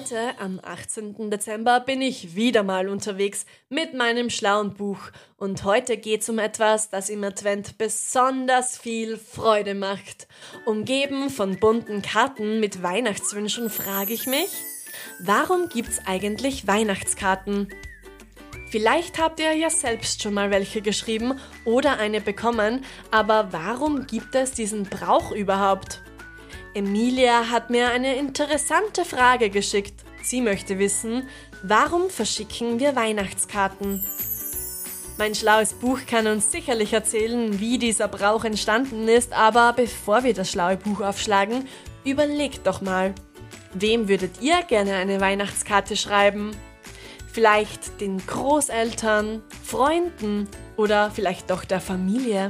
Heute, am 18. Dezember, bin ich wieder mal unterwegs mit meinem schlauen Buch. Und heute geht's um etwas, das im Advent besonders viel Freude macht. Umgeben von bunten Karten mit Weihnachtswünschen frage ich mich, warum gibt's eigentlich Weihnachtskarten? Vielleicht habt ihr ja selbst schon mal welche geschrieben oder eine bekommen, aber warum gibt es diesen Brauch überhaupt? Emilia hat mir eine interessante Frage geschickt. Sie möchte wissen, warum verschicken wir Weihnachtskarten? Mein schlaues Buch kann uns sicherlich erzählen, wie dieser Brauch entstanden ist, aber bevor wir das schlaue Buch aufschlagen, überlegt doch mal. Wem würdet ihr gerne eine Weihnachtskarte schreiben? Vielleicht den Großeltern, Freunden oder vielleicht doch der Familie?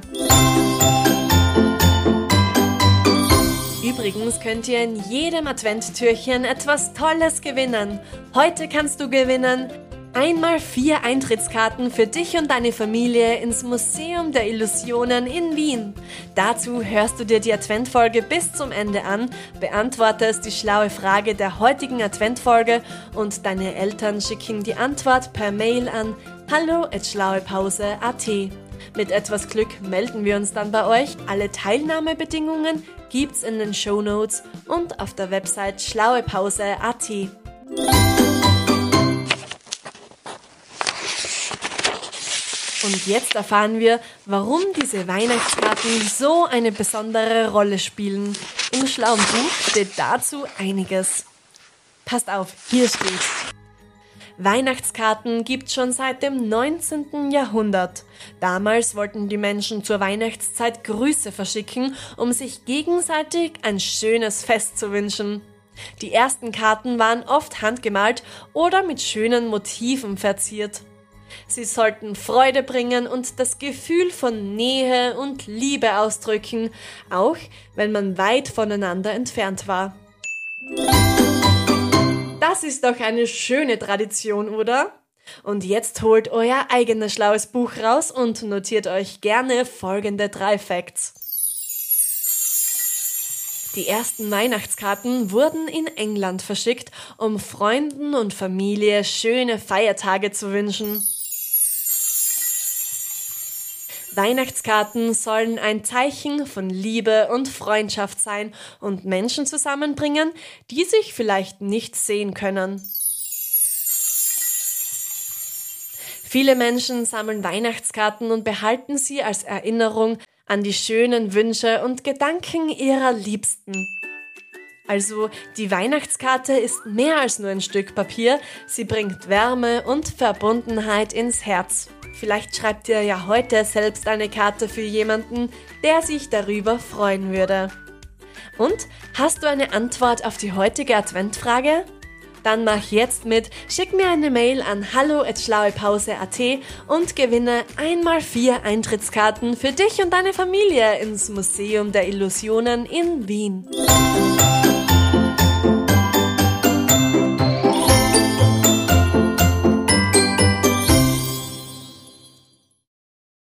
Übrigens könnt ihr in jedem Adventtürchen etwas Tolles gewinnen. Heute kannst du gewinnen 1x4 Eintrittskarten für dich und deine Familie ins Museum der Illusionen in Wien. Dazu hörst du dir die Adventfolge bis zum Ende an, beantwortest die schlaue Frage der heutigen Adventfolge und deine Eltern schicken die Antwort per Mail an hallo@schlauepause.at. Mit etwas Glück melden wir uns dann bei euch. Alle Teilnahmebedingungen gibt's in den Shownotes und auf der Website schlauepause.at. Und jetzt erfahren wir, warum diese Weihnachtskarten so eine besondere Rolle spielen. Im schlauen Buch steht dazu einiges. Passt auf, hier steht: Weihnachtskarten gibt's schon seit dem 19. Jahrhundert. Damals wollten die Menschen zur Weihnachtszeit Grüße verschicken, um sich gegenseitig ein schönes Fest zu wünschen. Die ersten Karten waren oft handgemalt oder mit schönen Motiven verziert. Sie sollten Freude bringen und das Gefühl von Nähe und Liebe ausdrücken, auch wenn man weit voneinander entfernt war. Das ist doch eine schöne Tradition, oder? Und jetzt holt euer eigenes schlaues Buch raus und notiert euch gerne folgende 3 Facts. Die ersten Weihnachtskarten wurden in England verschickt, um Freunden und Familie schöne Feiertage zu wünschen. Weihnachtskarten sollen ein Zeichen von Liebe und Freundschaft sein und Menschen zusammenbringen, die sich vielleicht nicht sehen können. Viele Menschen sammeln Weihnachtskarten und behalten sie als Erinnerung an die schönen Wünsche und Gedanken ihrer Liebsten. Also, die Weihnachtskarte ist mehr als nur ein Stück Papier, sie bringt Wärme und Verbundenheit ins Herz. Vielleicht schreibt ihr ja heute selbst eine Karte für jemanden, der sich darüber freuen würde. Und, hast du eine Antwort auf die heutige Adventfrage? Dann mach jetzt mit, schick mir eine Mail an hallo@schlauepause.at und gewinne 1x4 Eintrittskarten für dich und deine Familie ins Museum der Illusionen in Wien.